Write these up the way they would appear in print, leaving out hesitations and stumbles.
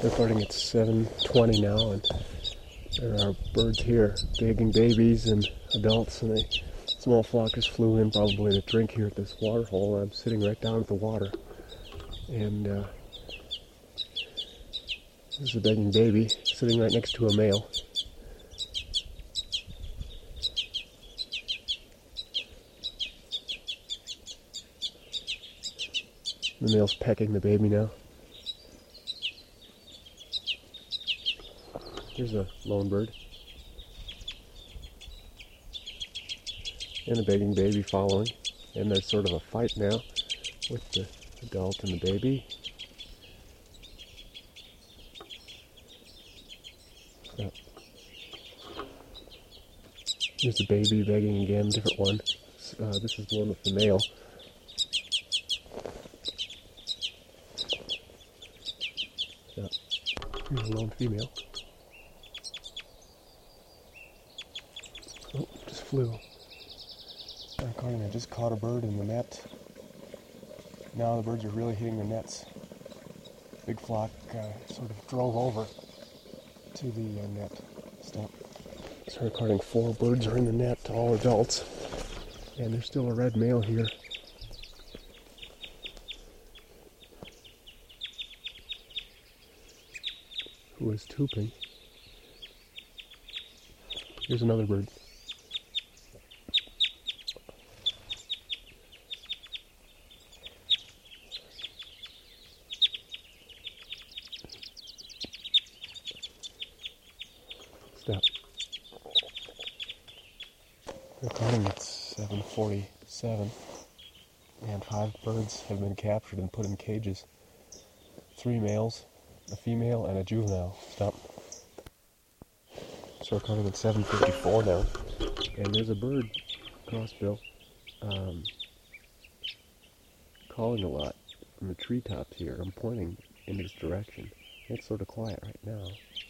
Recording at 7:20 now, and there are birds here, bagging babies and adults, and a small flock just flew in probably to drink here at this water hole. I'm sitting right down at the water, and this is a begging baby sitting right next to a male. The male's pecking the baby now. Here's a lone bird. And a begging baby following. And there's sort of a fight now with the adult and the baby. Yep. Here's the baby begging again, different one. This is the one with the male. Yep. Here's a lone female. Oh, just flew. I just caught a bird in the net. Now the birds are really hitting the nets. Big flock sort of drove over to the net. Stop. So recording 4 birds are in the net, all adults. And there's still a red male here. Who is tooping. Here's another bird. Stop. Recording at 7:47, and 5 birds have been captured and put in cages. 3 males, a female, and a juvenile. Stop. So recording at 7:54 now, and there's a bird, crossbill, calling a lot from the treetops here. I'm pointing in this direction. It's sort of quiet right now.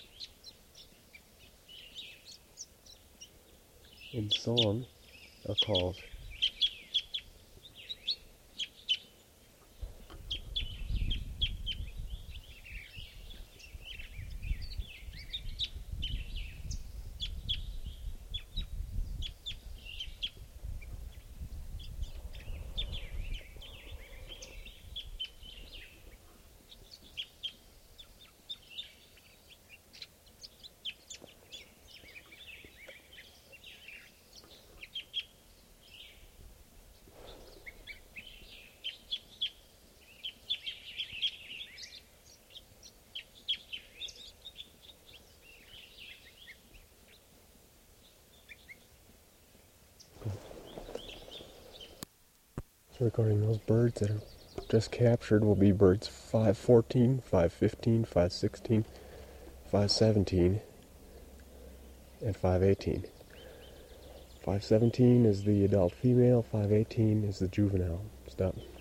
In song are calls. So recording those birds that are just captured will be birds 5:14, 5:15, 5:16, 5:17, and 5:18. 5:17 is the adult female, 5:18 is the juvenile. Stop.